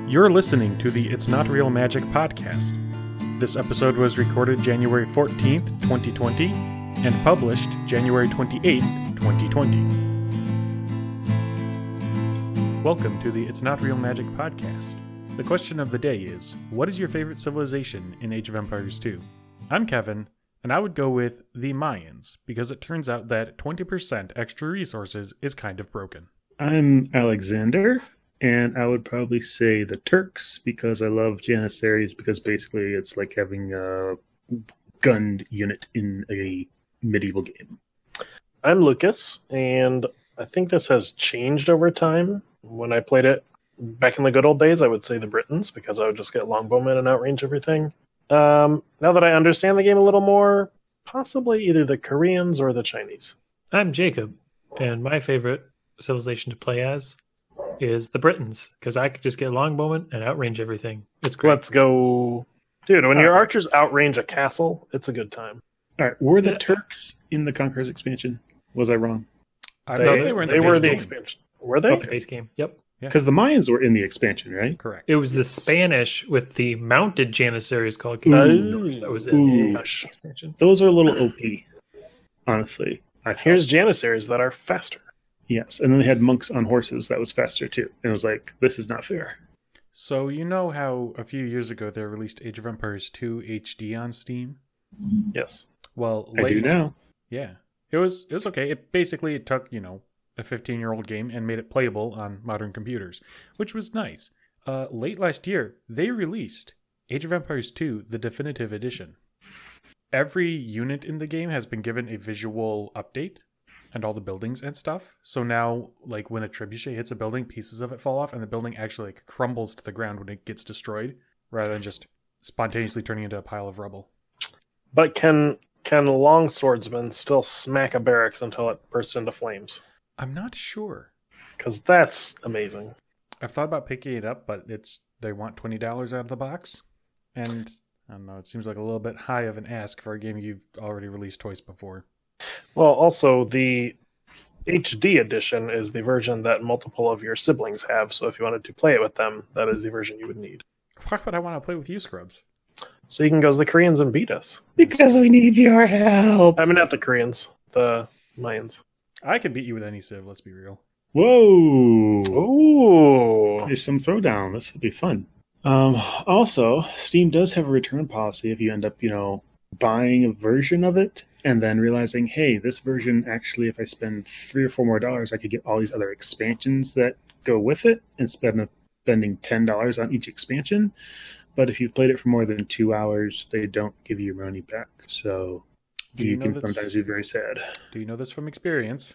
You're listening to the It's Not Real Magic podcast. This episode was recorded January 14th, 2020, and published January 28th, 2020. Welcome to the It's Not Real Magic podcast. The question of the day is, what is your favorite civilization in Age of Empires 2? I'm Kevin, and I would go with the Mayans, because it turns out that 20% extra resources is kind of broken. I'm Alexander, and I would probably say the Turks, because I love Janissaries, because basically it's like having a gunned unit in a medieval game. I'm Lucas, and I think this has changed over time. When I played it back in the good old days, I would say the Britons, because I would just get longbowmen and outrange everything. Now that I understand the game a little more, possibly either the Koreans or the Chinese. I'm Jacob, and my favorite civilization to play as is the Britons, because I could just get longbowmen and outrange everything. It's great. Let's go. Dude, when your archers outrange a castle, it's a good time. All right, were the Turks in the Conquerors expansion? Was I wrong? They were in the expansion. Were they? Okay. Base game. Yep. Because the Mayans were in the expansion, right? Correct. It was the Spanish with the mounted Janissaries called Conquistadors that was in the expansion. Those are a little OP, honestly. Here's Janissaries that are faster. Yes, and then they had monks on horses that was faster too. And it was like, this is not fair. So you know how a few years ago they released Age of Empires 2 HD on Steam? Yes. Well, I do now. Yeah. It was okay. It took, a 15-year-old game and made it playable on modern computers, which was nice. Late last year, they released Age of Empires 2, the definitive edition. Every unit in the game has been given a visual update and all the buildings and stuff. So now, like, when a trebuchet hits a building, pieces of it fall off and the building actually crumbles to the ground when it gets destroyed, rather than just spontaneously turning into a pile of rubble. But can longswordsmen still smack a barracks until it bursts into flames? I'm not sure. Because that's amazing. I've thought about picking it up, but they want $20 out of the box. And, I don't know, it seems like a little bit high of an ask for a game you've already released twice before. Well, also, the HD edition is the version that multiple of your siblings have, so if you wanted to play it with them, that is the version you would need. Why would I want to play with you, Scrubs? So you can go as the Koreans and beat us. Because we need your help. I mean, not the Koreans, the Mayans. I could beat you with any civ, let's be real. Whoa. Ooh. There's some throwdown. This will be fun. Also, Steam does have a return policy if you end up, buying a version of it and then realizing, hey, this version actually, if I spend $3 or $4 more, I could get all these other expansions that go with it instead of spending $10 on each expansion. But if you've played it for more than 2 hours, they don't give you your money back. So you can sometimes be very sad. Do you know this from experience?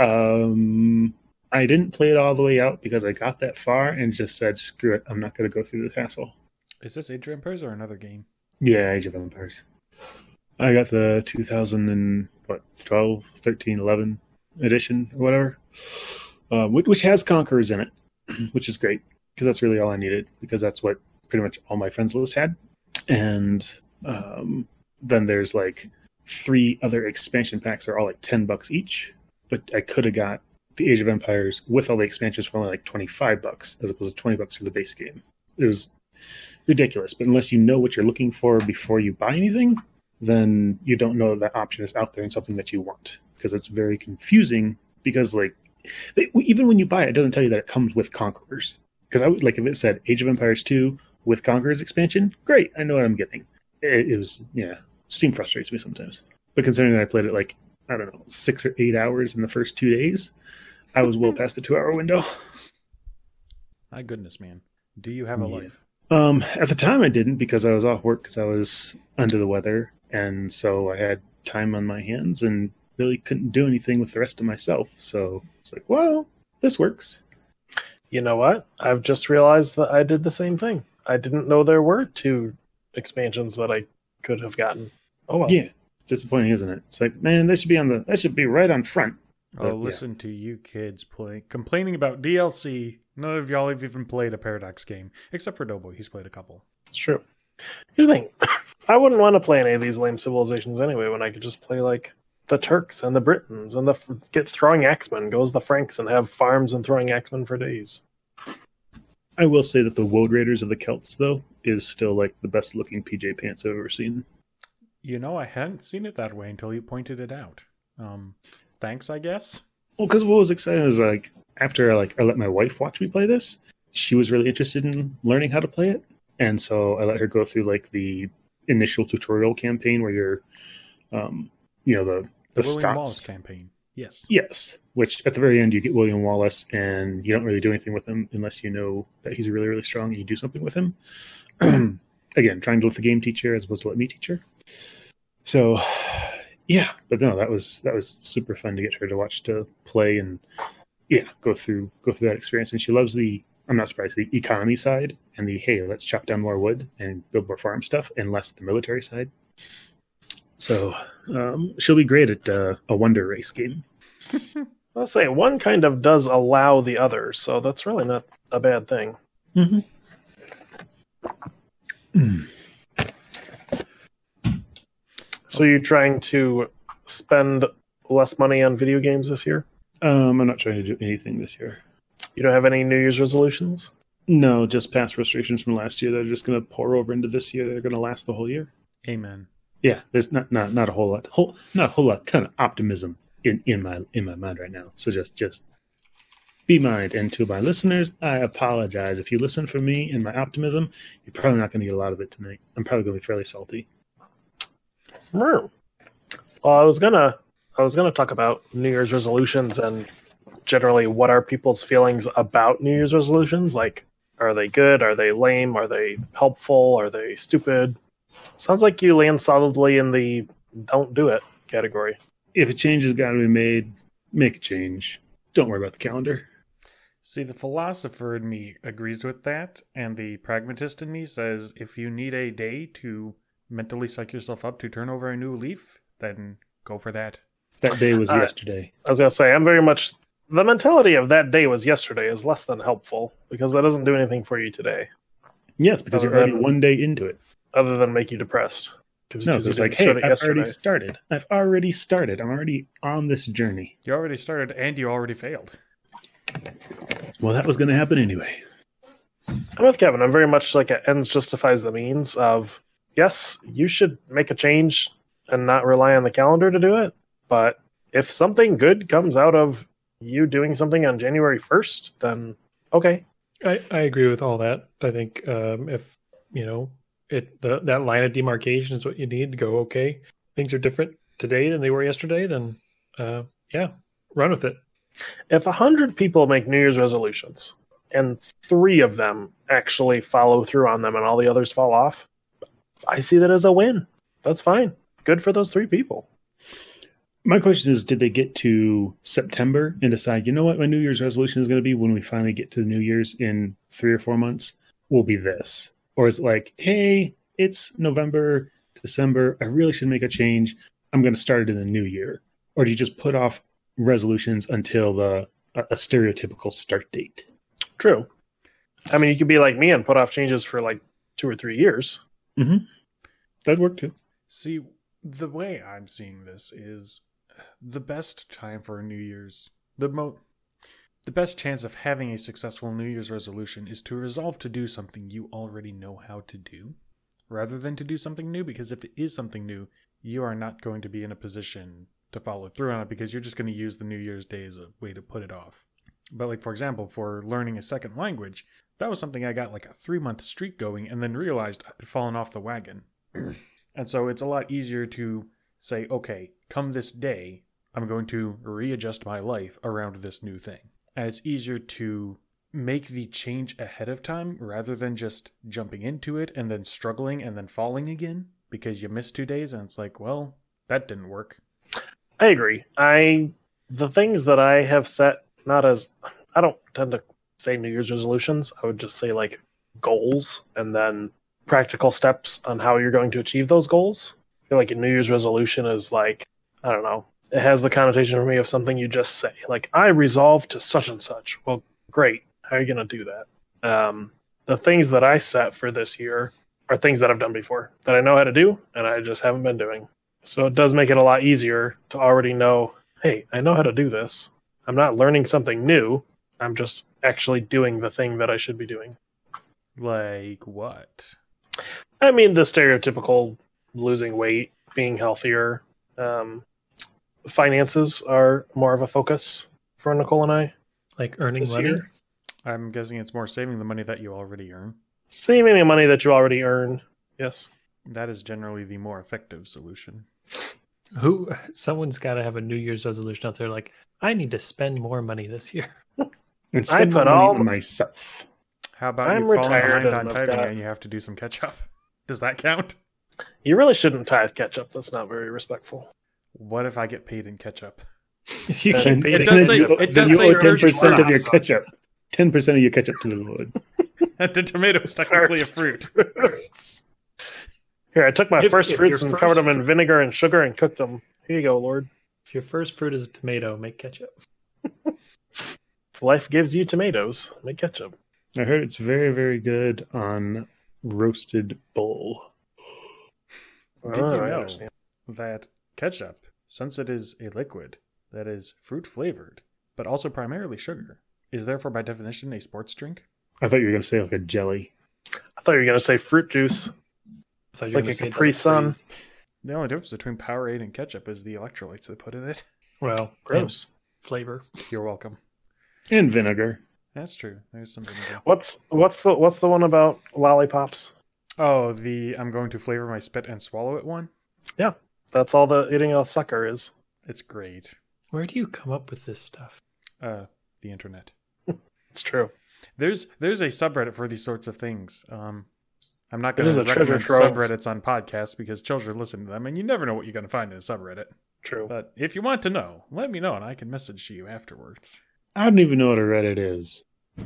I didn't play it all the way out because I got that far and just said, screw it, I'm not going to go through this hassle. Is this Age of Empires or another game? Yeah, Age of Empires. I got the 2012, 13, 11 edition or whatever, which has Conquerors in it, which is great because that's really all I needed because that's what pretty much all my friends list had. And then there's like 3 other expansion packs that are all like $10 each, but I could have got the Age of Empires with all the expansions for only like $25 as opposed to $20 for the base game. It was ridiculous, but unless you know what you're looking for before you buy anything, then you don't know that option is out there and something that you want because it's very confusing because even when you buy it, it doesn't tell you that it comes with Conquerors. Because I would if it said Age of Empires 2 with Conquerors expansion, great, I know what I'm getting. It was, Steam frustrates me sometimes. But considering that I played it 6 or 8 hours in the first 2 days, I was well past the 2-hour window. My goodness, man. Do you have a life? At the time I didn't because I was off work because I was under the weather. And so I had time on my hands and really couldn't do anything with the rest of myself. So it's like, well, this works. You know what? I've just realized that I did the same thing. I didn't know there were 2 expansions that I could have gotten. Oh well. Yeah, it's disappointing, isn't it? It's like, man, that should be right on front. Oh, listen to you kids complaining about DLC. None of y'all have even played a Paradox game, except for Doughboy. He's played a couple. It's true. Here's the thing. I wouldn't want to play any of these lame civilizations anyway when I could just play, the Turks and the Britons and get throwing axemen, go as the Franks and have farms and throwing axemen for days. I will say that the Woad Raiders of the Celts, though, is still like the best looking PJ pants I've ever seen. You know, I hadn't seen it that way until you pointed it out. Thanks, I guess. Well, because what was exciting is like after I let my wife watch me play this, she was really interested in learning how to play it, and so I let her go through like the initial tutorial campaign where you're, the William stops. Wallace campaign. Yes. Yes, which at the very end you get William Wallace, and you don't really do anything with him unless you know that he's really, really strong and you do something with him. Again, trying to let the game teach her as opposed to let me teach her. So, yeah, but no, that was super fun to get her to watch to play and go through that experience. And she loves I'm not surprised, the economy side and the hey, let's chop down more wood and build more farm stuff, and less the military side. So she'll be great at a Wonder Race game. I'll say one kind of does allow the other, so that's really not a bad thing. Mm-hmm. So you're trying to spend less money on video games this year? I'm not trying to do anything this year. You don't have any New Year's resolutions? No, just past frustrations from last year that are just going to pour over into this year. They're going to last the whole year. Amen. Yeah, there's not a whole lot, ton of optimism in my mind right now. So just be mind. And to my listeners, I apologize if you listen for me and my optimism. You're probably not going to get a lot of it tonight. I'm probably going to be fairly salty. Well, I was gonna talk about New Year's resolutions and generally what are people's feelings about New Year's resolutions. Like, are they good? Are they lame? Are they helpful? Are they stupid? Sounds like you land solidly in the don't do it category. If a change has got to be made, make a change. Don't worry about the calendar. See, the philosopher in me agrees with that, and the pragmatist in me says if you need a day to mentally psych yourself up to turn over a new leaf, then go for that. That day was yesterday. I was going to say, I'm very much... The mentality of that day was yesterday is less than helpful, because that doesn't do anything for you today. Yes, because you're already one day into it. Other than make you depressed. No, it's like, hey, I've already started. I'm already on this journey. You already started, and you already failed. Well, that was going to happen anyway. I'm with Kevin. I'm very much like an ends justifies the means of, yes, you should make a change and not rely on the calendar to do it. But if something good comes out of you doing something on January 1st, then okay. I agree with all that. I think if, that line of demarcation is what you need to go, okay, things are different today than they were yesterday, then run with it. If 100 people make New Year's resolutions and 3 of them actually follow through on them and all the others fall off, I see that as a win. That's fine. Good for those 3 people. My question is, did they get to September and decide, you know what, my New Year's resolution is going to be when we finally get to the New Year's in 3 or 4 months will be this? Or is it like, hey, it's November, December, I really should make a change. I'm going to start it in the new year. Or do you just put off resolutions until a stereotypical start date? True. I mean, you could be like me and put off changes for like 2 or 3 years. Mm-hmm. That'd work too. See, the way I'm seeing this is the best time for a New Year's, the best chance of having a successful New Year's resolution is to resolve to do something you already know how to do, rather than to do something new, because if it is something new, you are not going to be in a position to follow through on it because you're just going to use the New Year's Day as a way to put it off. But like, for example, for learning a second language, that was something I got like a 3-month streak going and then realized I'd fallen off the wagon. And so it's a lot easier to say, okay, come this day, I'm going to readjust my life around this new thing. And it's easier to make the change ahead of time rather than just jumping into it and then struggling and then falling again because you missed 2 days and it's like, well, that didn't work. I agree. The things that I have set, I don't tend to say New Year's resolutions. I would just say like goals and then practical steps on how you're going to achieve those goals. I feel like a New Year's resolution is like, I don't know, it has the connotation for me of something you just say. Like, I resolve to such and such. Well, great. How are you going to do that? The things that I set for this year are things that I've done before, that I know how to do, and I just haven't been doing. So it does make it a lot easier to already know, hey, I know how to do this. I'm not learning something new. I'm just actually doing the thing that I should be doing. Like what? I mean, the stereotypical losing weight, being healthier. Finances are more of a focus for Nicole and I Like earning this money? year. I'm guessing it's more saving the money that you already earn. Saving the money that you already earn. Yes. That is generally the more effective solution. Someone's got to have a New Year's resolution out there like, I need to spend more money this year. And spend put more money all- on myself. How about I'm you falling retired behind on and I've tithing got- and you have to do some catch up? Does that count? You really shouldn't tithe ketchup. That's not very respectful. What if I get paid in ketchup? You Then- can pay It to does get say- you- it then does you say owe first 10% of your class. ketchup. 10% of your ketchup to the Lord. The tomato is technically a fruit. Here, I took my If- first if fruits your and first covered them in vinegar and sugar and cooked them. Here you go, Lord. If your first fruit is a tomato, make ketchup. If life gives you tomatoes, make ketchup. I heard it's very, very good on roasted bull. Did you I know understand. that ketchup, since it is a liquid that is fruit flavored, but also primarily sugar, is therefore by definition a sports drink? I thought you were going to say like a jelly. I thought you were going to say fruit juice. I thought you Like were a gonna say it Capri doesn't Sun. freeze. The only difference between Powerade and ketchup is the electrolytes they put in it. Well, Gross. and flavor. You're welcome. And vinegar. That's true. There's some vinegar. What's the one about lollipops? Oh, I'm going to flavor my spit and swallow it one? That's all the eating a sucker is. It's great. Where do you come up with this stuff? The internet. It's true. There's a subreddit for these sorts of things. I'm not It going is to a treasure recommend trove. subreddits on podcasts because children listen to them, and you never know what you're going to find in a subreddit. True. But if you want to know, let me know, and I can message you afterwards. I don't even know what a Reddit is.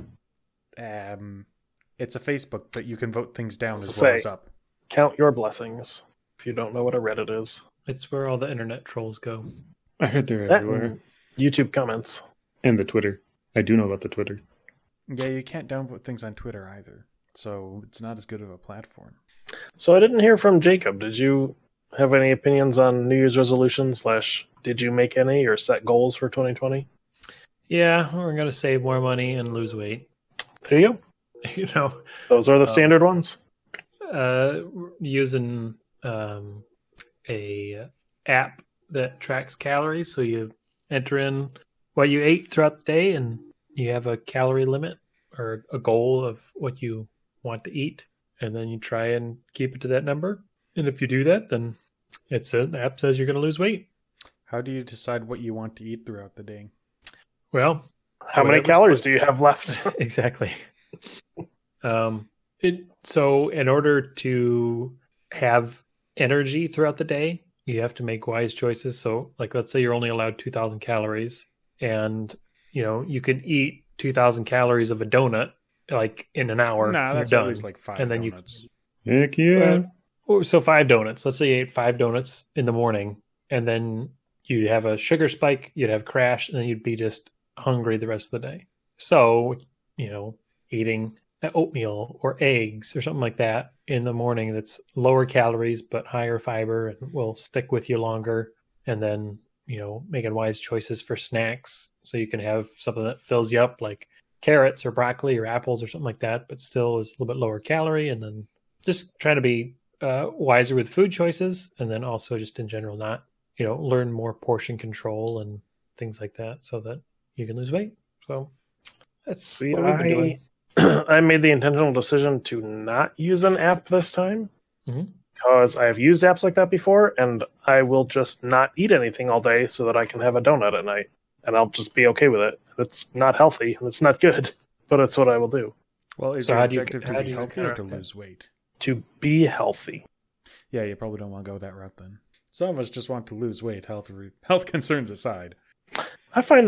It's a Facebook, but you can vote things down as Say- well as up. Count your blessings if you don't know what a Reddit is. It's where all the internet trolls go. I heard they're That everywhere. and YouTube comments. And the Twitter. I do know about the Twitter. Yeah, you can't downvote things on Twitter either, so it's not as good of a platform. So I didn't hear from Jacob. Did you have any opinions on New Year's resolutions? / did you make any or set goals for 2020? Yeah, we're gonna save more money and lose weight. There you go. You know, Those are the standard ones. using a app that tracks calories. So you enter in what you ate throughout the day, and you have a calorie limit or a goal of what you want to eat, and then you try and keep it to that number. And if you do that, then the app says you're going to lose weight. How do you decide what you want to eat throughout the day? Well, How many whatever's calories do you have left? exactly. So in order to have energy throughout the day, you have to make wise choices. So like, let's say you're only allowed 2,000 calories, and you can eat 2,000 calories of a donut like in an hour. Nah, you're that's done. at least like 5 And then donuts. Heck yeah. So 5 donuts. Let's say you ate 5 donuts in the morning, and then you'd have a sugar spike, you'd have crash, and then you'd be just hungry the rest of the day. So, eating oatmeal or eggs or something like that in the morning that's lower calories but higher fiber and will stick with you longer. And then, making wise choices for snacks so you can have something that fills you up like carrots or broccoli or apples or something like that, but still is a little bit lower calorie. And then just trying to be wiser with food choices, and then also just in general not learn more portion control and things like that so that you can lose weight. So that's See, what we've been doing. I made the intentional decision to not use an app this time Mhm. because I have used apps like that before, and I will just not eat anything all day so that I can have a donut at night, and I'll just be okay with it. It's not healthy, and it's not good, but it's what I will do. Well, is So your how do you- objective how to do be you healthy or to counteract that? lose weight? To be healthy. Yeah, you probably don't want to go that route then. Some of us just want to lose weight, health concerns aside. I find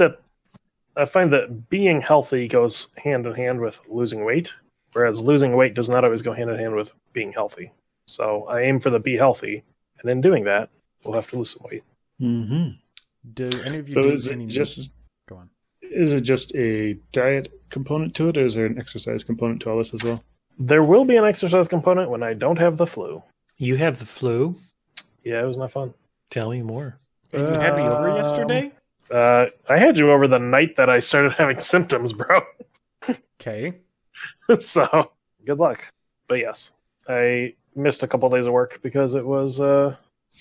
that being healthy goes hand in hand with losing weight, whereas losing weight does not always go hand in hand with being healthy. So I aim for the be healthy, and in doing that, we'll have to lose some weight. Mm-hmm. Do any of you So do is any it just Go on. is it just a diet component to it, or is there an exercise component to all this as well? There will be an exercise component when I don't have the flu. You have the flu. Yeah, it was not fun. Tell me more. And you had me over yesterday? I had you over the night that I started having symptoms, bro. Okay. So good luck. But yes, I missed a couple days of work because it was the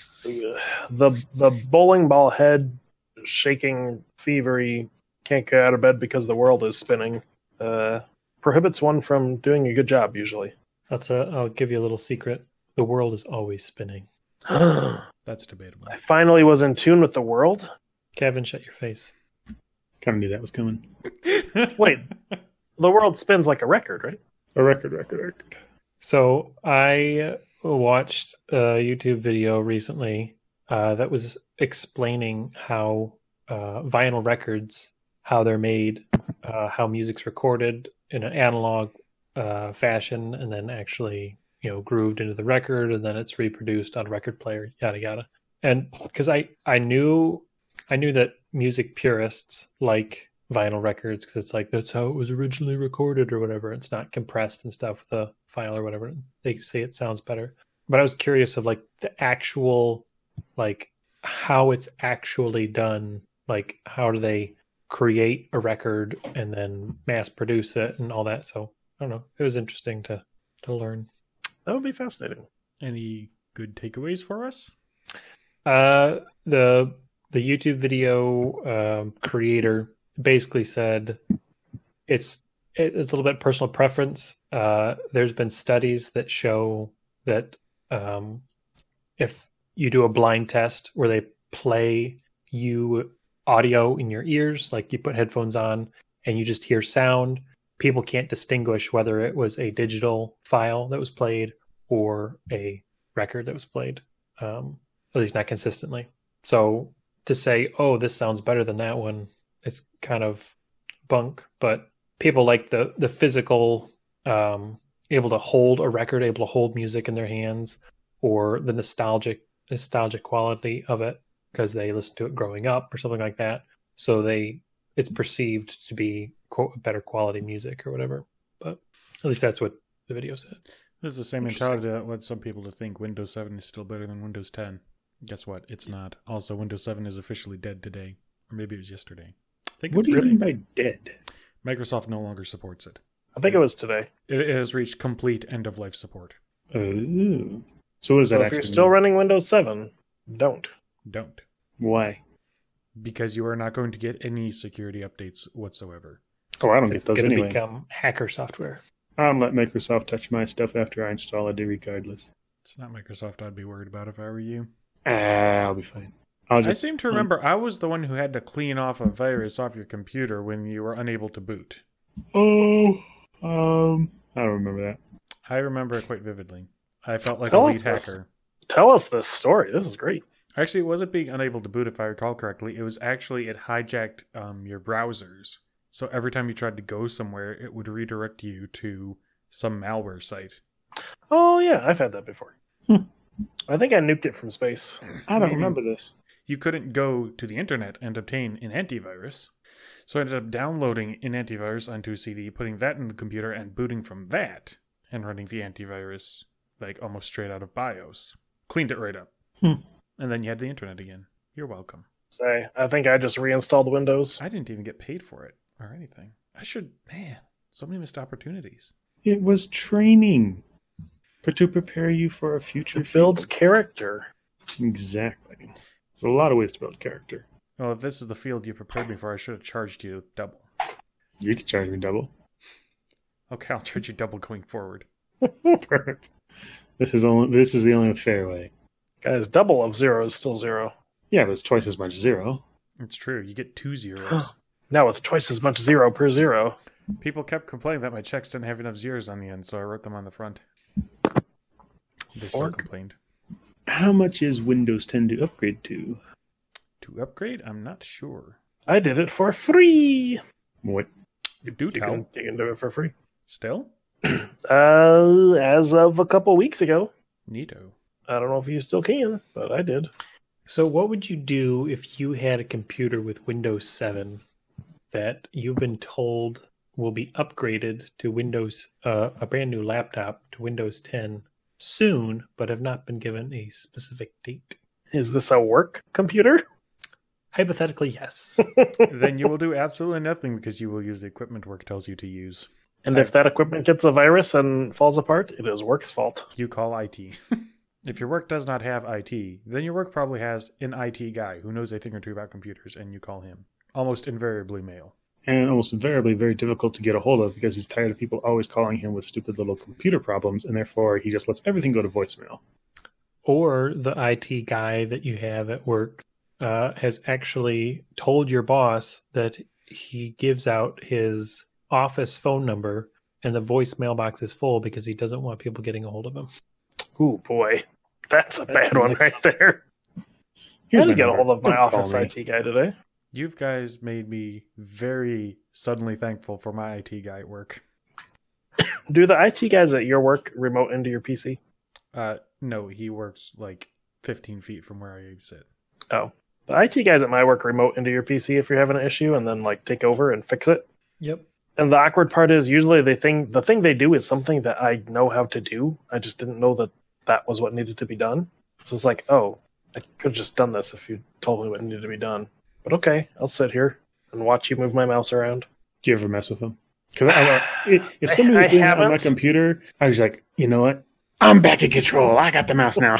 bowling ball head shaking, fevery, can't get out of bed because the world is spinning. Prohibits one from doing a good job usually. I'll give you a little secret. The world is always spinning. I That's debatable. finally was in tune with the world. Kevin, shut your face. Kind of knew that was coming. Wait, the world spins like a record, right? A record. So I watched a YouTube video recently that was explaining how vinyl records, how they're made, how music's recorded in an analog fashion, and then actually grooved into the record, and then it's reproduced on a record player, yada yada. And because I knew that music purists like vinyl records because it's like that's how it was originally recorded or whatever. It's not compressed and stuff with a file or whatever. They say it sounds better. But I was curious of like the actual, like how it's actually done. Like how do they create a record and then mass produce it and all that? So I don't know. It was interesting to learn. That would be fascinating. Any good takeaways for us? The YouTube video creator basically said it's a little bit personal preference. There's been studies that show that if you do a blind test where they play you audio in your ears, like you put headphones on and you just hear sound, people can't distinguish whether it was a digital file that was played or a record that was played, at least not consistently. So to say, oh, this sounds better than that one, it's kind of bunk. But people like the physical, able to hold a record, able to hold music in their hands, or the nostalgic quality of it because they listened to it growing up or something like that. So it's perceived to be, quote, better quality music or whatever. But at least that's what the video said. This is the same mentality that led some people to think Windows 7 is still better than Windows 10. Guess what? It's not. Also, Windows 7 is officially dead today. Or maybe it was yesterday. I think What it's do you today. mean by dead? Microsoft no longer supports it. I think it was today. It has reached complete end-of-life support. Oh. So what does So that if you're actually still mean? running Windows 7, don't. Don't. Why? Because you are not going to get any security updates whatsoever. Oh, I don't It's get those going to anyway. become hacker software. I'll let Microsoft touch my stuff after I install it regardless. It's not Microsoft I'd be worried about if I were you. I'll be fine. I'll I just seem to remember I was the one who had to clean off a virus off your computer when you were unable to boot. I don't remember that. I remember it quite vividly. I felt like Tell a us lead this. hacker. Tell us this story. This is great. Actually, it wasn't being unable to boot if I recall correctly. It was actually it hijacked your browsers. So every time you tried to go somewhere, it would redirect you to some malware site. Oh, yeah, I've had that before. I think I nuked it from space. I don't Maybe. remember this. You couldn't go to the internet and obtain an antivirus. So I ended up downloading an antivirus onto a CD, putting that in the computer and booting from that and running the antivirus like almost straight out of BIOS. Cleaned it right up. And then you had the internet again. You're welcome. Say, I think I just reinstalled Windows. I didn't even get paid for it or anything. I should, man, so many missed opportunities. It was training to prepare you for a future It builds field. character. Exactly. There's a lot of ways to build character. Well, if this is the field you prepared me for, I should have charged you double. You could charge me double. Okay, I'll charge you double going forward. Perfect. This is the only fair way. Guys, double of 0 is still 0. Yeah, but it's twice as much zero. It's true. You get 2 zeros. Now with twice as much 0 per 0. People kept complaining that my checks didn't have enough zeros on the end, so I wrote them on the front. They still Org. complained. How much is Windows 10 to upgrade to? To upgrade? I'm not sure. I did it for free. What? Do You tell. can do it for free. Still? As of a couple weeks ago. Neato. I don't know if you still can, but I did. So what would you do if you had a computer with Windows 7 that you've been told will be upgraded to Windows, a brand new laptop to Windows 10 soon, but have not been given a specific date? Is this a work computer? Hypothetically, yes. Then you will do absolutely nothing because you will use the equipment work tells you to use. And if that equipment gets a virus and falls apart, it is work's fault. You call IT. If your work does not have IT, then your work probably has an IT guy who knows a thing or two about computers, and you call him. Almost invariably male. And almost invariably very difficult to get a hold of because he's tired of people always calling him with stupid little computer problems, and therefore he just lets everything go to voicemail. Or the IT guy that you have at work has actually told your boss that he gives out his office phone number and the voice mailbox is full because he doesn't want people getting a hold of him. Ooh, boy. That's a bad one right there. I didn't get a hold of my office IT guy today. You guys made me very suddenly thankful for my IT guy at work. Do the IT guys at your work remote into your PC? No, he works like 15 feet from where I sit. Oh. The IT guys at my work remote into your PC if you're having an issue and then like take over and fix it. Yep. And the awkward part is usually the thing they do is something that I know how to do. I just didn't know that was what needed to be done. So it's like, oh, I could have just done this if you told me what needed to be done. But okay, I'll sit here and watch you move my mouse around. Do you ever mess with them? Because if somebody was doing that on my computer, I was like, you know what? I'm back in control. I got the mouse now.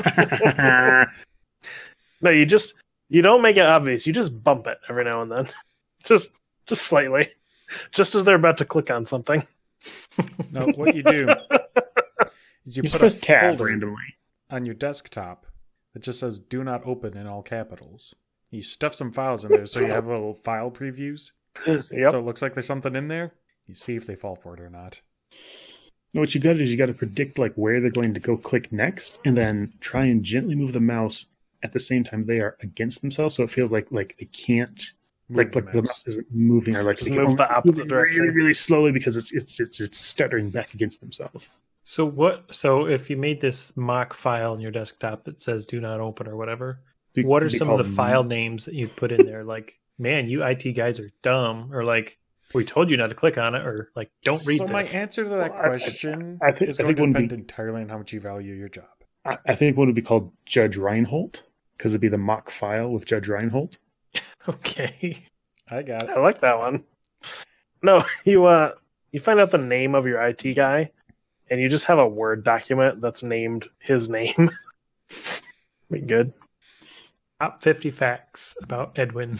No, you don't make it obvious. You just bump it every now and then. just slightly. Just as they're about to click on something. No, what you do is you put press a tab folder randomly on your desktop that just says "Do not open" in all capitals. You stuff some files in there so you have little file previews. Yep. So it looks like there's something in there. You see if they fall for it or not. What you got is you got to predict like where they're going to go click next, and then try and gently move the mouse at the same time they are against themselves, so it feels like they can't like the mouse isn't moving, or like just they move the opposite direction really, really slowly because it's stuttering back against themselves. So if you made this mock file in your desktop that says "Do not open" or whatever, what are some of the file names that you put in there? Like, man, you IT guys are dumb, or like, we told you not to click on it, or like, don't read this. So my answer to that question is going to depend entirely on how much you value your job. I think one would be called Judge Reinhold, because it'd be the mock file with Judge Reinhold. Okay. I got it. I like that one. No, you find out the name of your IT guy, and you just have a Word document that's named his name. Be good. Top 50 facts about Edwin.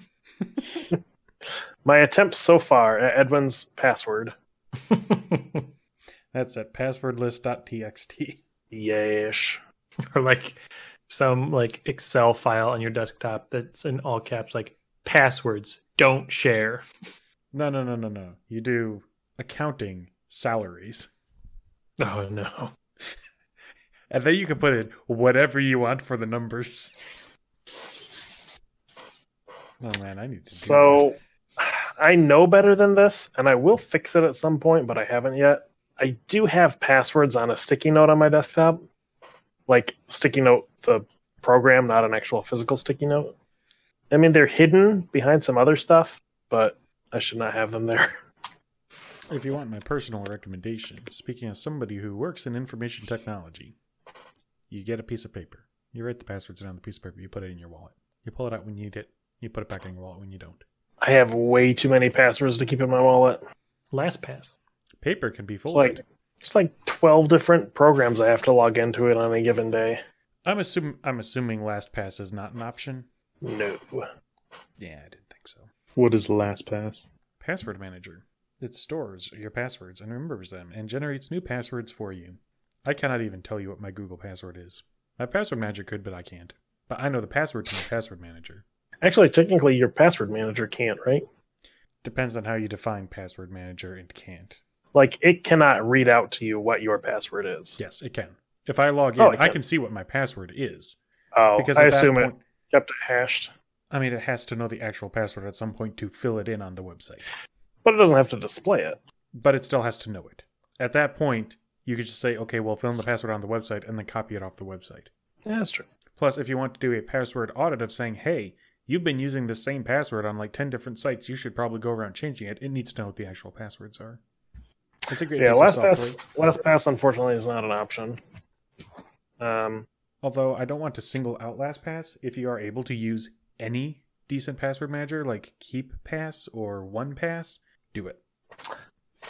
My attempts so far at Edwin's password. That's at passwordlist.txt. Yeesh. Or like some like Excel file on your desktop that's in all caps, like passwords don't share. No. You do accounting salaries. Oh no. And then you can put in whatever you want for the numbers. Oh man, I need to do So I know better than this, and I will fix it at some point, but I haven't yet. I do have passwords on a sticky note on my desktop. Like sticky note, the program, not an actual physical sticky note. I mean, they're hidden behind some other stuff, but I should not have them there. If you want my personal recommendation, speaking as somebody who works in information technology, you get a piece of paper. You write the passwords down on the piece of paper. You put it in your wallet. You pull it out when you need it. You put it back in your wallet when you don't. I have way too many passwords to keep in my wallet. LastPass. Paper can be full. It's like 12 different programs I have to log into it on a given day. I'm assuming LastPass is not an option. No. Yeah, I didn't think so. What is LastPass? Password Manager. It stores your passwords and remembers them and generates new passwords for you. I cannot even tell you what my Google password is. My Password Manager could, but I can't. But I know the password to my Password Manager. Actually, technically, your password manager can't, right? Depends on how you define Password Manager and can't. Like, it cannot read out to you what your password is. Yes, it can. If I log in, I can see what my password is. Oh, because I at that assume point, it kept it hashed. I mean, it has to know the actual password at some point to fill it in on the website. But it doesn't have to display it. But it still has to know it. At that point, you could just say, okay, well, fill in the password on the website and then copy it off the website. Yeah, that's true. Plus, if you want to do a password audit of saying, hey, you've been using the same password on like 10 different sites, you should probably go around changing it. It needs to know what the actual passwords are. It's a great piece of software. LastPass, unfortunately, is not an option. Although I don't want to single out LastPass. If you are able to use any decent password manager like KeepPass or OnePass, do it.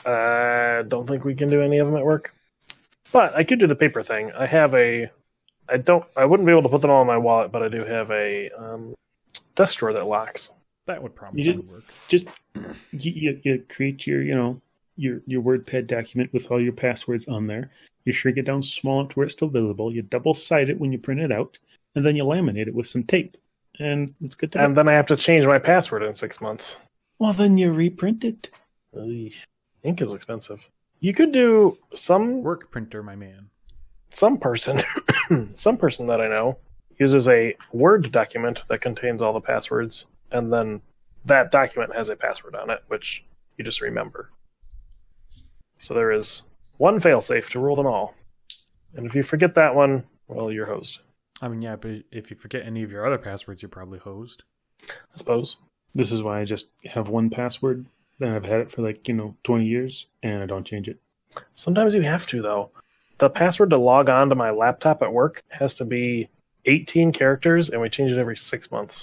I don't think we can do any of them at work. But I could do the paper thing. I wouldn't be able to put them all in my wallet, but I do have a desk drawer that locks. That would probably You did- work. Just you create your your WordPad document with all your passwords on there. You shrink it down small enough to where it's still visible. You double side it when you print it out, and then you laminate it with some tape, and it's good to go. And then I have to change my password in 6 months. Well, then you reprint it. Ugh. Ink is expensive. You could do Work printer, my man. some person that I know uses a Word document that contains all the passwords, and then that document has a password on it, which you just remember. So there is one failsafe to rule them all. And if you forget that one, well, you're hosed, I mean, yeah, but if you forget any of your other passwords, you're probably hosed. I suppose. This is why I just have one password, and I've had it for 20 years, and I don't change it. Sometimes you have to, though. The password to log on to my laptop at work has to be 18 characters, and we change it every 6 months.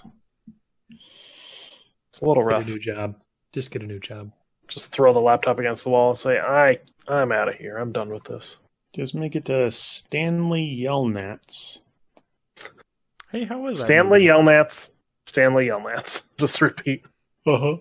It's a little Get rough. a new job. Just get a new job. Just throw the laptop against the wall and say, I'm out of here. I'm done with this. Just make it Stanley Yelnats. Hey, how was that? Stanley movie? Yelnats. Stanley Yelnats. Just repeat. So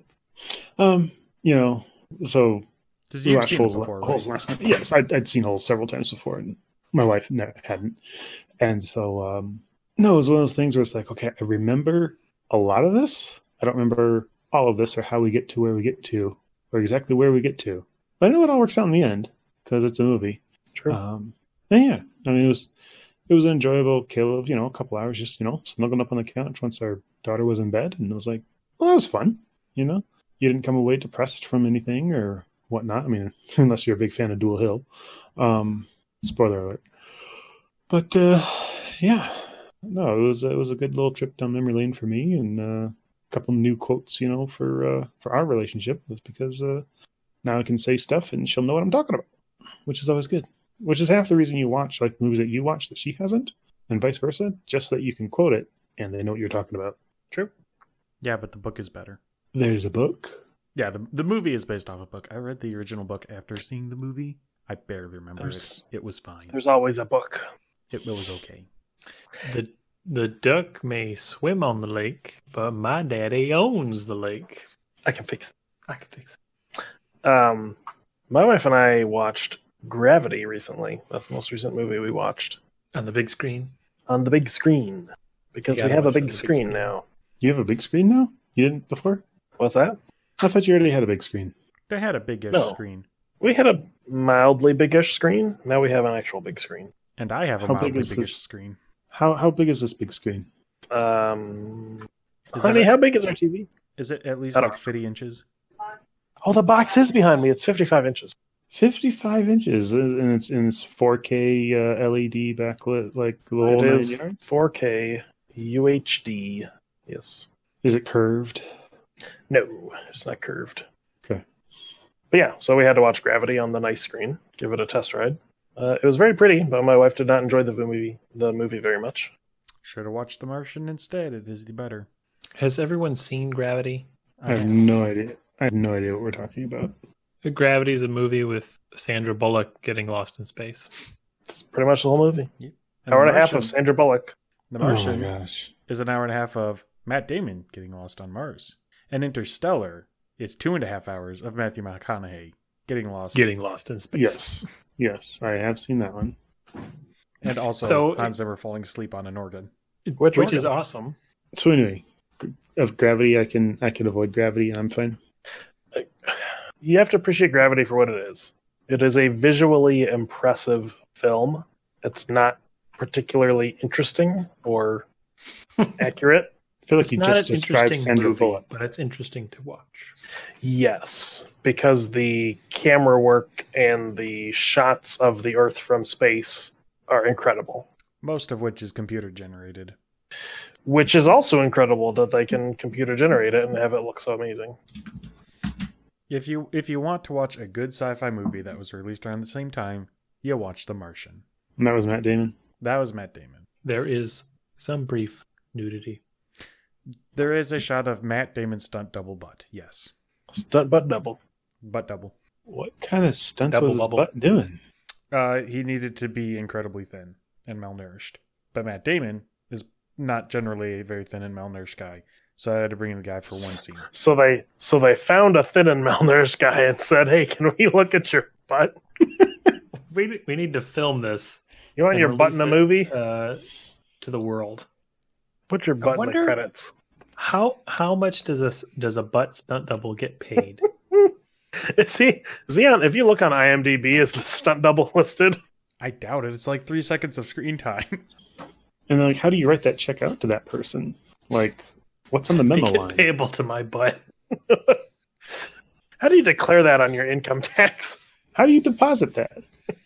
Did we you watched seen it Holes, before, Holes right? last night. Yes, I'd seen Holes several times before, and my wife hadn't. And so, no, it was one of those things where it's like, okay, I remember a lot of this. I don't remember all of this or how we get to where we get to or exactly where we get to. But I know it all works out in the end because it's a movie. True. And yeah, I mean, it was an enjoyable kill of, a couple hours just, snuggling up on the couch once our daughter was in bed. And it was like, well, that was fun. You didn't come away depressed from anything or whatnot. I mean, unless you're a big fan of Dual Hill. Spoiler alert. But yeah, no, it was a good little trip down memory lane for me, and a couple new quotes, for our relationship, was because now I can say stuff and she'll know what I'm talking about, which is always good. Which is half the reason you watch movies that you watch that she hasn't, and vice versa, just so that you can quote it and they know what you're talking about. True. Yeah, but the book is better. There's a book. Yeah, the movie is based off a book. I read the original book after seeing the movie. I barely remember it. It was fine. There's always a book. It was okay. The duck may swim on the lake, but my daddy owns the lake. I can fix it. I can fix it. My wife and I watched Gravity recently. That's the most recent movie we watched On the big screen. on the big screen because You we gotta have a watch it on big the big screen screen. now. You have a big screen now? You didn't before? What's that? I thought you already had a big screen. They had a big-ish No. screen. We had a mildly biggish screen. Now we have an actual big screen. And I have a How big mildly is biggish this? screen. How big is this big screen? Is Honey, it- how big is our TV? Is it at least I don't like 50 inches? Oh, the box is behind me. It's 55 inches. 55 inches, and it's 4K LED backlit, like the whole It 9 is yards. 4K UHD. Yes. Is it curved? No, it's not curved. Okay. But yeah, so we had to watch Gravity on the nice screen, give it a test ride. It was very pretty, but my wife did not enjoy the movie very much. Should have watched The Martian instead. It is the better. Has everyone seen Gravity? I have no idea. I have no idea what we're talking about. Gravity is a movie with Sandra Bullock getting lost in space. It's pretty much the whole movie. And Hour The and a half of Martian- Sandra Bullock. The Oh Martian my gosh. is an hour and a half of Matt Damon getting lost on Mars. And Interstellar is 2.5 hours of Matthew McConaughey getting lost. Getting lost in space. Yes. Yes, I have seen that one. And also So- Hans Zimmer falling asleep on an organ. Which Which is organ? awesome. So anyway, of Gravity, I can avoid Gravity and I'm fine. You have to appreciate Gravity for what it is. It is a visually impressive film. It's not particularly interesting or accurate. I feel like It's you not just an described interesting Sandra movie, Bullock. but it's interesting to watch. Yes, because the camera work and the shots of the Earth from space are incredible. Most of which is computer generated. Which is also incredible that they can computer generate it and have it look so amazing. If you want to watch a good sci-fi movie that was released around the same time, you watch The Martian. And that was Matt Damon. That was Matt Damon. There is some brief nudity. There is a shot of Matt Damon's stunt double butt. Yes. Stunt butt double. Butt double. What kind of stunts Double was his bubble. butt doing? He needed to be incredibly thin and malnourished. But Matt Damon is not generally a very thin and malnourished guy. So I had to bring in a guy for one scene. So they found a thin and malnourished guy and said, "Hey, can we look at your butt? We need to film this. You want and your butt in a movie? to the world. Put your butt in the wonder- credits." How much does a butt stunt double get paid? Is he on? If you look on IMDb, is the stunt double listed? I doubt it. It's like 3 seconds of screen time. And like, how do you write that check out to that person? Like, what's on the memo Make it line? payable to my butt. How do you declare that on your income tax? How do you deposit that?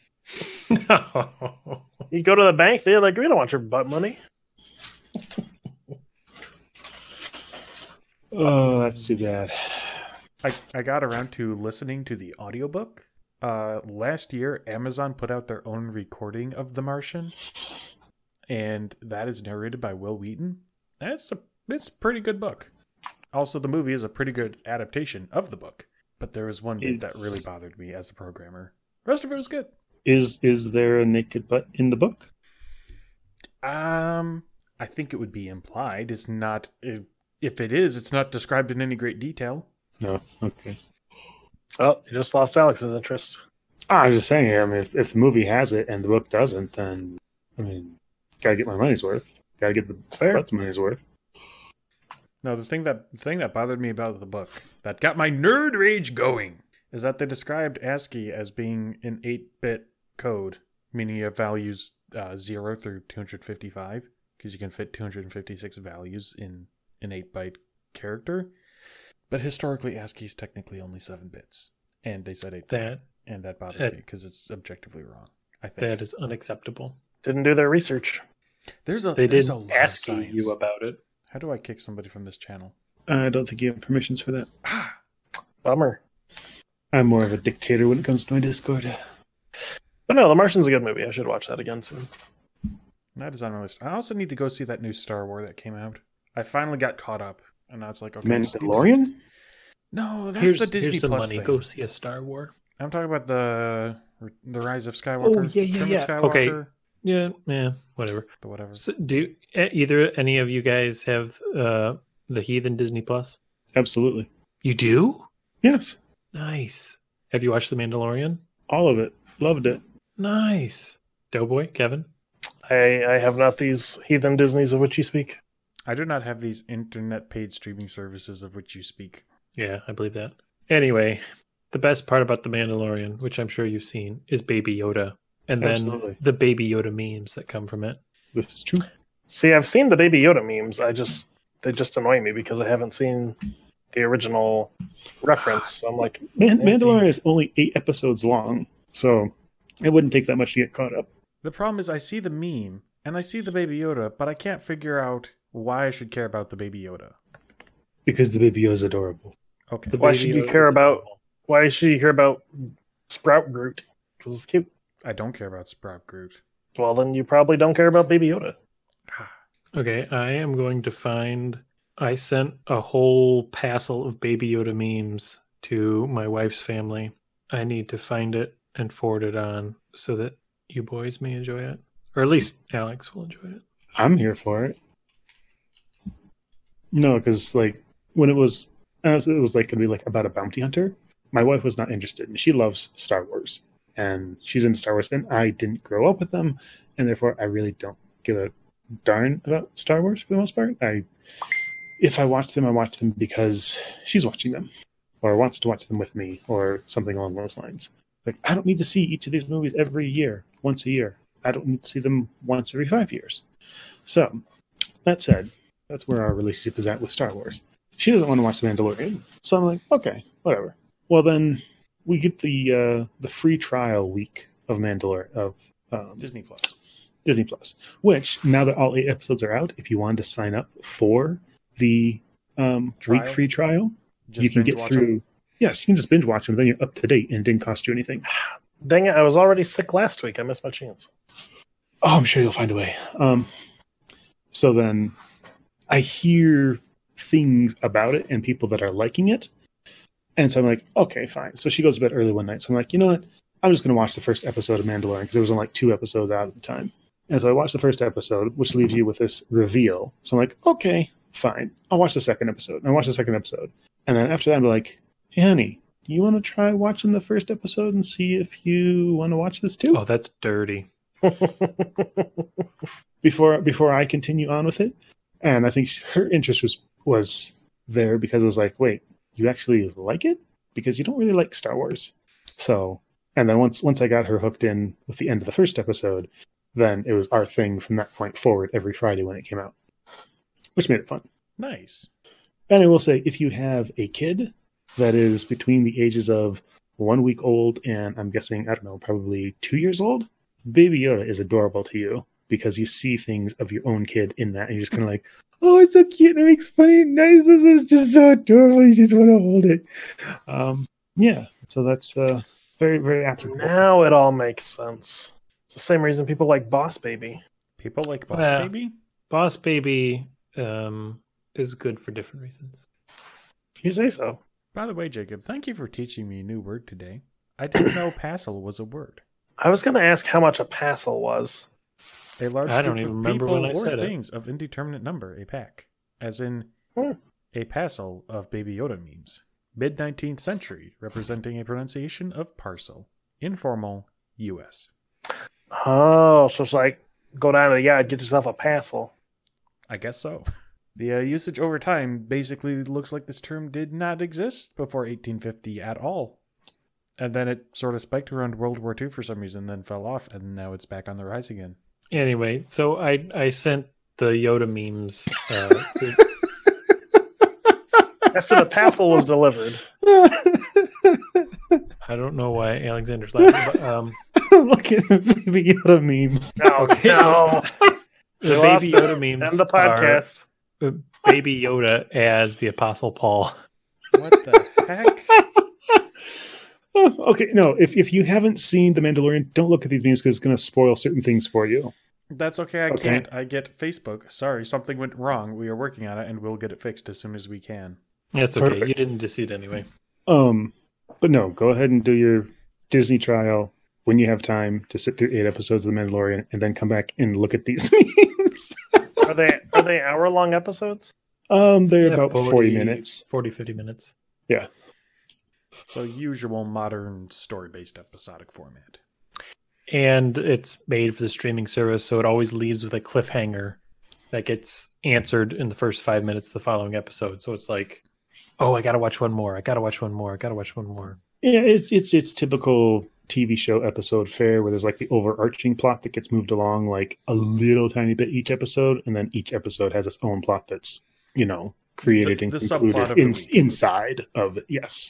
No. You go to the bank, they're like, "We don't want your butt money." Oh, that's too bad. I got around to listening to the audiobook. Last year, Amazon put out their own recording of The Martian, and that is narrated by Will Wheaton. It's a pretty good book. Also, the movie is a pretty good adaptation of the book, but there was one bit that really bothered me as a programmer. The rest of it was good. Is there a naked butt in the book? I think it would be implied. It's not. If it is, it's not described in any great detail. No. Okay. Oh, you just lost Alex's interest. I'm just saying here. I mean, if the movie has it and the book doesn't, then I mean, gotta get my money's worth. Gotta get the Fair. butt's money's worth. No, the thing that bothered me about the book that got my nerd rage going is that they described ASCII as being an 8-bit code, meaning you have values 0 through 255, because you can fit 256 values in an 8-byte character. But historically, ASCII is technically only 7 bits, and they said 8, and that bothered me because it's objectively wrong. I think That is unacceptable. Didn't do their research. there's They a didn't lot of ask science. you about it. How do I kick somebody from this channel? I don't think you have permissions for that. Bummer. I'm more of a dictator when it comes to my Discord. But no, The Martian's a good movie. I should watch that again soon. That is on my list. I also need to go see that new Star Wars that came out. I finally got caught up, and now it's like, okay, Mandalorian? No, that's Here's the Disney here's some Plus money. thing. Go see a Star Wars. I'm talking about the Rise of Skywalker. Oh, yeah, Return of Skywalker, Okay. Yeah, whatever. the whatever. So do either any of you guys have the Heathen Disney Plus? Absolutely. You do? Yes. Nice. Have you watched The Mandalorian? All of it. Loved it. Nice. Doughboy, Kevin? I have not these heathen Disneys of which you speak. I do not have these internet paid streaming services of which you speak. Yeah, I believe that. Anyway, the best part about The Mandalorian, which I'm sure you've seen, is Baby Yoda. And then Absolutely. the Baby Yoda memes that come from it. This is true. See, I've seen the Baby Yoda memes. They just annoy me because I haven't seen the original reference. So I'm like, Mandalorian is only 8 episodes long, so it wouldn't take that much to get caught up. The problem is I see the meme, and I see the Baby Yoda, but I can't figure out why I should care about the Baby Yoda. Because the baby is adorable. Okay. The Why Baby should you Yoda care is about- adorable. why should you hear about Sprout Groot? Because it's cute. I don't care about Sprout Groot. Well, then you probably don't care about Baby Yoda. Okay, I am going to find. I sent a whole passel of Baby Yoda memes to my wife's family. I need to find it and forward it on so that you boys may enjoy it. Or at least Alex will enjoy it. I'm here for it. No, because like when it was like gonna be like about a bounty hunter. My wife was not interested, and she loves Star Wars, and she's into Star Wars. And I didn't grow up with them, and therefore I really don't give a darn about Star Wars for the most part. If I watch them, I watch them because she's watching them, or wants to watch them with me, or something along those lines. Like I don't need to see each of these movies every year, once a year. I don't need to see them once every 5 years. So, that said, that's where our relationship is at with Star Wars. She doesn't want to watch The Mandalorian, so I'm like, okay, whatever. Well, then we get the free trial week of Disney Plus. Disney Plus, which now that all 8 episodes are out, if you wanted to sign up for the week free trial, Just you can binge get watch through. them? Yes, you can just binge watch them. Then you're up to date and it didn't cost you anything. Dang it, I was already sick last week. I missed my chance. Oh, I'm sure you'll find a way. So then I hear things about it and people that are liking it. And so I'm like, okay, fine. So she goes to bed early one night. So I'm like, you know what? I'm just going to watch the first episode of Mandalorian because there was only like 2 episodes out at the time. And so I watched the first episode, which leaves you with this reveal. So I'm like, okay, fine. I'll watch the second episode. And I watched the second episode. And then after that, I'm like, hey, honey, do you want to try watching the first episode and see if you want to watch this too? Oh, that's dirty. Before I continue on with it. And I think her interest was there because it was like, wait, you actually like it? Because you don't really like Star Wars. So, and then once I got her hooked in with the end of the first episode, then it was our thing from that point forward every Friday when it came out, which made it fun. Nice. And I will say, if you have a kid that is between the ages of 1 week old and I'm guessing, I don't know, probably 2 years old, Baby Yoda is adorable to you because you see things of your own kid in that and you're just kind of like, oh, it's so cute and it makes funny noises. It's just so adorable. You just want to hold it. Yeah, so that's very, very applicable. Now it all makes sense. It's the same reason people like Boss Baby. People like Boss Baby? Boss Baby is good for different reasons. You say so. By the way, Jacob, thank you for teaching me a new word today. I didn't know passel was a word. I was going to ask how much a passel was. A large I don't group even of remember people when I or said it. things of indeterminate number, a pack. As in, Hmm. a passel of Baby Yoda memes. Mid-19th century, representing a pronunciation of parcel. Informal, U.S. Oh, so it's like, go down to the yard, get yourself a passel. I guess so. The usage over time basically looks like this term did not exist before 1850 at all. And then it sort of spiked around World War II for some reason, then fell off, and now it's back on the rise again. Anyway, so I sent the Yoda memes. After the passel was delivered. I don't know why Alexander's laughing, but Look at Baby Yoda memes. No, no. the We Baby lost Yoda memes End the podcast. are Baby Yoda as the Apostle Paul. What the heck? Okay, no, if you haven't seen The Mandalorian, don't look at these memes because it's going to spoil certain things for you. That's okay, I Okay. can't. I get Facebook. Sorry, something went wrong. We are working on it, and we'll get it fixed as soon as we can. That's okay. Perfect. You didn't just see it anyway. But no, go ahead and do your Disney trial when you have time to sit through 8 episodes of The Mandalorian and then come back and look at these memes. Are they hour-long episodes? They're Yeah, about 40 minutes. 40, 50 minutes. Yeah. So usual modern story-based episodic format. And it's made for the streaming service, so it always leaves with a cliffhanger that gets answered in the first 5 minutes of the following episode. So it's like, oh, I gotta watch one more. I gotta watch one more. I gotta watch one more. Yeah, it's typical TV show episode fare where there's like the overarching plot that gets moved along like a little tiny bit each episode, and then each episode has its own plot that's, created and The subplot concluded of the week. inside of it. Yes.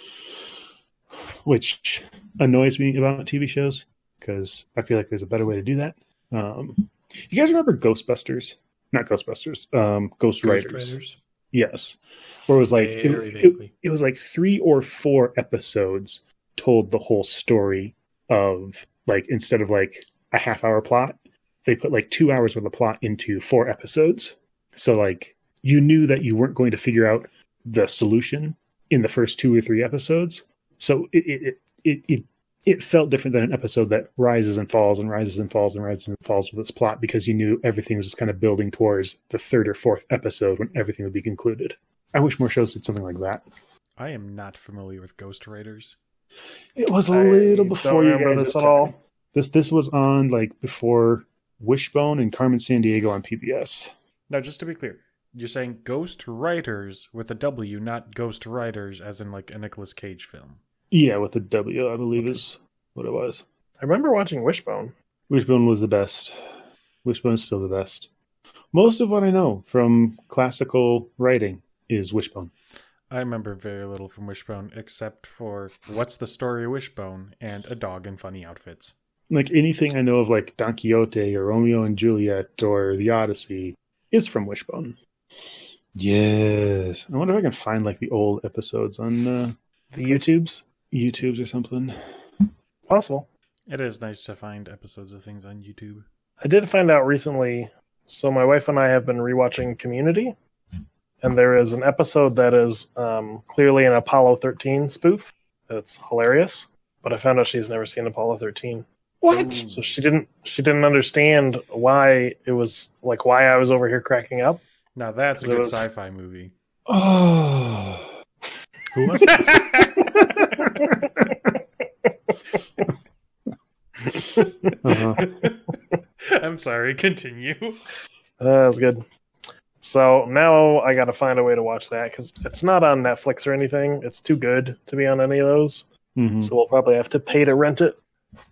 Which annoys me about TV shows because I feel like there's a better way to do that. You guys remember Ghostbusters? Not Ghostbusters. Ghost Riders. Yes. Where it was like Very vaguely. it was like 3 or 4 episodes told the whole story of like instead of like a half-hour plot, they put like 2 hours worth of plot into 4 episodes. So like you knew that you weren't going to figure out the solution in the first 2 or 3 episodes. So it felt different than an episode that rises and falls and rises and falls and rises and falls with its plot because you knew everything was just kind of building towards the 3rd or 4th episode when everything would be concluded. I wish more shows did something like that. I am not familiar with Ghost Raiders. It was a I little don't before you remember guys this at all. This was on like before Wishbone and Carmen Sandiego on PBS. Now, just to be clear, you're saying Ghost Writers with a W, not Ghost Writers as in like a Nicolas Cage film. Yeah, with a W, I believe is what it was. I remember watching Wishbone. Wishbone was the best. Wishbone is still the best. Most of what I know from classical writing is Wishbone. I remember very little from Wishbone except for What's the Story of Wishbone and a dog in funny outfits. Like anything I know of like Don Quixote or Romeo and Juliet or The Odyssey is from Wishbone. Yes. I wonder if I can find like the old episodes on The YouTubes? YouTubes or something. Possible. It is nice to find episodes of things on YouTube. I did find out recently, so my wife and I have been rewatching Community, and there is an episode that is clearly an Apollo 13 spoof. It's hilarious, but I found out she's never seen Apollo 13. What? So she didn't understand why it was like why I was over here cracking up. Now that's a It good was- sci-fi movie. Oh. Who was it? Uh-huh. I'm sorry, continue. That was good. So now I got to find a way to watch that because it's not on Netflix or anything. It's too good to be on any of those. Mhm. So we'll probably have to pay to rent it.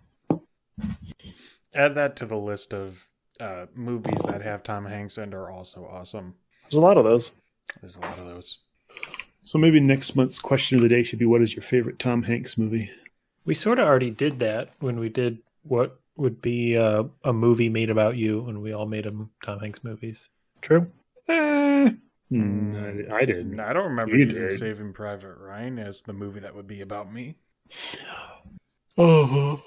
Add that to the list of movies that have Tom Hanks and are also awesome. There's a lot of those. There's a lot of those. So maybe next month's question of the day should be, what is your favorite Tom Hanks movie? We sort of already did that when we did what would be a movie made about you, and we all made them Tom Hanks movies. True. I didn't. I don't remember You using did. Saving Private Ryan as the movie that would be about me. Oh.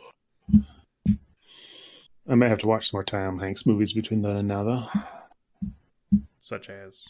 I might have to watch some more Tom Hanks movies between then and now, though. Such as.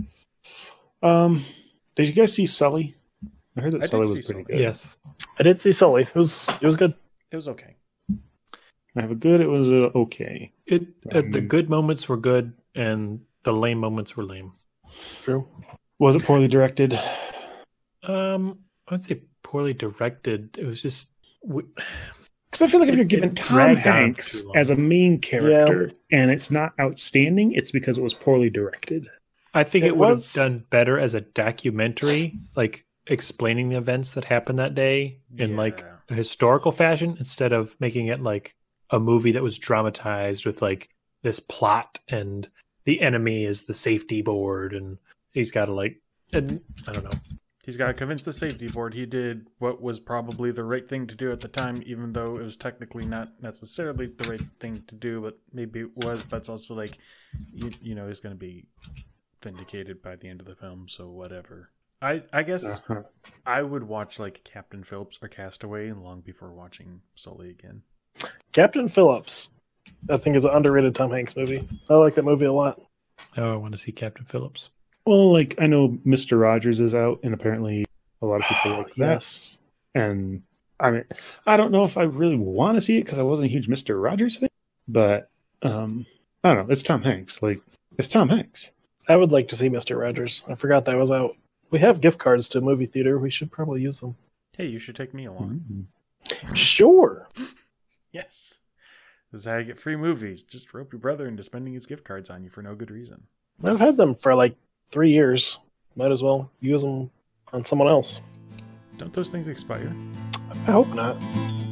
Did you guys see Sully? I heard that I Sully did was see pretty Sully. good. Yes. I did see Sully. It was good. It was okay. I have a good. It was okay. The good moments were good, and the lame moments were lame. True. Was it poorly directed? I would say poorly directed. It was just Because I feel like if you're given It Tom dragged on Hanks too long. as a main character and it's not outstanding, it's because it was poorly directed. I think It it would have was- done better as a documentary, like explaining the events that happened that day in like Yeah. a historical fashion, instead of making it like a movie that was dramatized with like this plot and the enemy is the safety board and he's got to like, and I don't know. He's got to convince the safety board he did what was probably the right thing to do at the time, even though it was technically not necessarily the right thing to do, but maybe it was. But it's also like, you know, he's going to be vindicated by the end of the film, so whatever. I guess Uh-huh. I would watch like Captain Phillips or Castaway long before watching Sully again. Captain Phillips, I think, is an underrated Tom Hanks movie. I like that movie a lot. Oh, I want to see Captain Phillips. Well, like, I know Mr. Rogers is out, and apparently a lot of people like that. Yes. And I mean, I don't know if I really want to see it because I wasn't a huge Mr. Rogers fan, but I don't know. It's Tom Hanks. Like, it's Tom Hanks. I would like to see Mr. Rogers. I forgot that was out. We have gift cards to a movie theater. We should probably use them. Hey, you should take me along. Sure. Yes. This is how you get free movies. Just rope your brother into spending his gift cards on you for no good reason. I've had them for like 3 years. Might as well use them on someone else. Don't those things expire? I hope not.